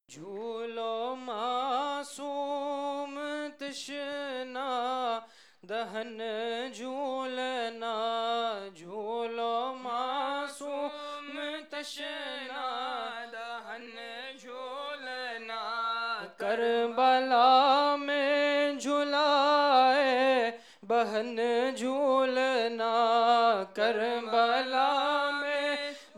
جھولو معصوم تشنا دہن جھولنا، جھولو معصوم تشنا دہن جھولنا، کربلا میں جھلائے بہن جھولنا، کربلا میں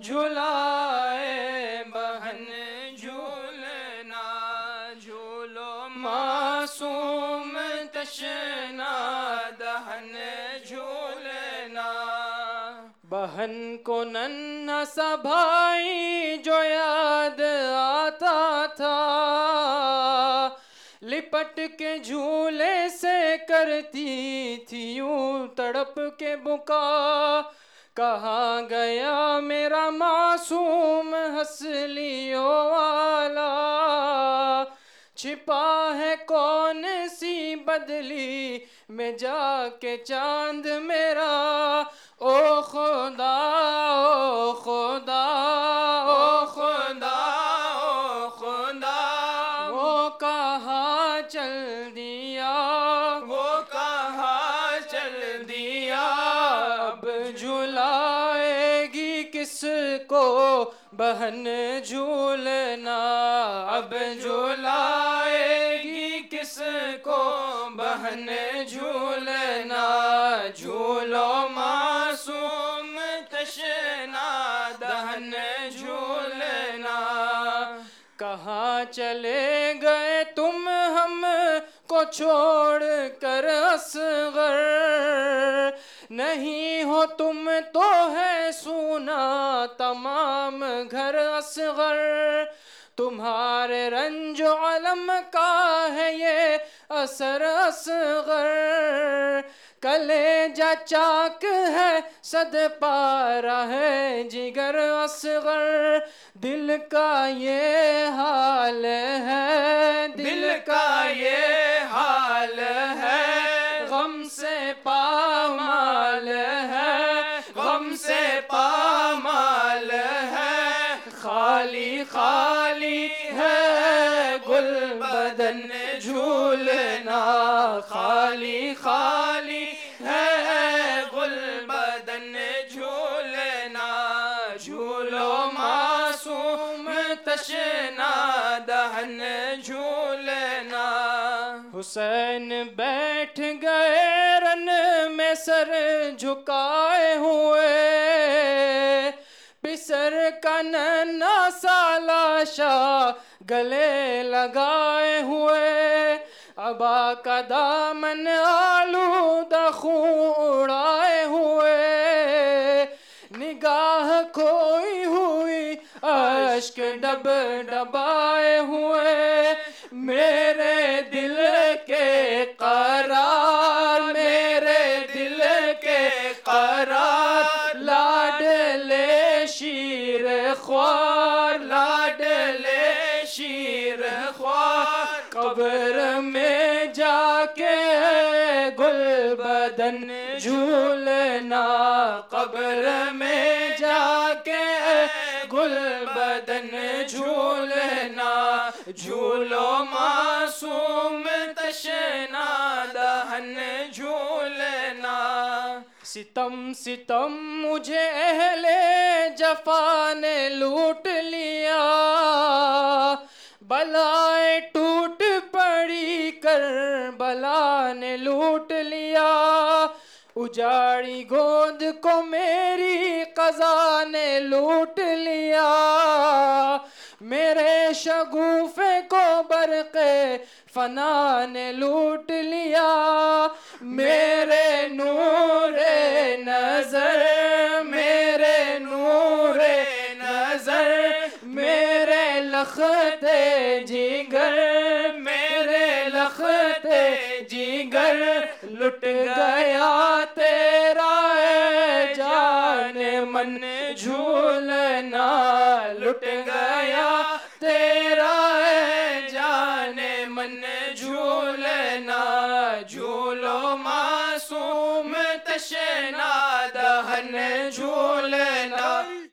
جھلائے بہن جھولنا، جھولو معصوم تشنا دہن جھولنا، بہن کو ننھا سا بھائی جو یاد آتا تھا، لپٹ کے جھولے سے کرتی تھی یوں تڑپ کے بکا، کہاں گیا میرا معصوم ہنسلیوں والا، چھپا ہے کون سی بدلی میں جا کے چاند میرا، او خدا او خدا او خدا او خدا، وہ کہاں چل دیا وہ کہاں چل دیا، اب جھلائے گی کس کو بہن جھولنا، اب جھلائے گی کس کو بہن جھولنا، جھولو معصوم تشنا دہن جھولنا، کہاں چلے گئے تم ہم کو چھوڑ کر اصغر، نہیں ہو تم تو ہے سونا تمام گھر اصغر، تمہارے رنج و علم کا ہے یہ اثر اصغر، کلیجہ چاک ہے صد پارہ ہے جگر اصغر، دل کا یہ حال ہے دل کا یہ حال ہے، غم سے پامال ہے غم سے پامال ہے، خالی خالی ہے گل بدن جھولنا، خالی خالی ہے گل بدن جھولنا، جھولو معصوم تشنا دہن جھولنا، حسین بیٹھ گئے رن میں سر جھکائے ہوئے، پسر کا ننھا سا لاشا گلے لگائے ہوئے، عبا کا دامن آلودہ خون اڑائے ہوئے، نگاہ کھوئی ہوئی اشک ڈب ڈبائے ہوئے، میرے دل کے قرار میرے دل کے قرار، لاڈلے شیر خوار لاڈلے شیر خوار، قبر میں جا کے گل بدن جھولنا، قبر میں جا کے گل بدن جھولنا، جھولو معصوم تشنا دہن جھولنا، ستم ستم مجھے اہل جفا نے لوٹ لیا، بلائے ٹوٹ پڑی کربلا نے لوٹ لیا، اجاڑی گود کو میری قضا نے لوٹ لیا، میرے شگوفے کو برق فنا نے لوٹ لیا، میرے نور نظر میرے نور نظر، میرے لخت جگر میرے لخت جگر، لٹ گیا تیرا اے جان من جھولنا، لٹ گیا تیرا اے جان من جھولنا، جھولو معصوم تشنا دہن جھولنا۔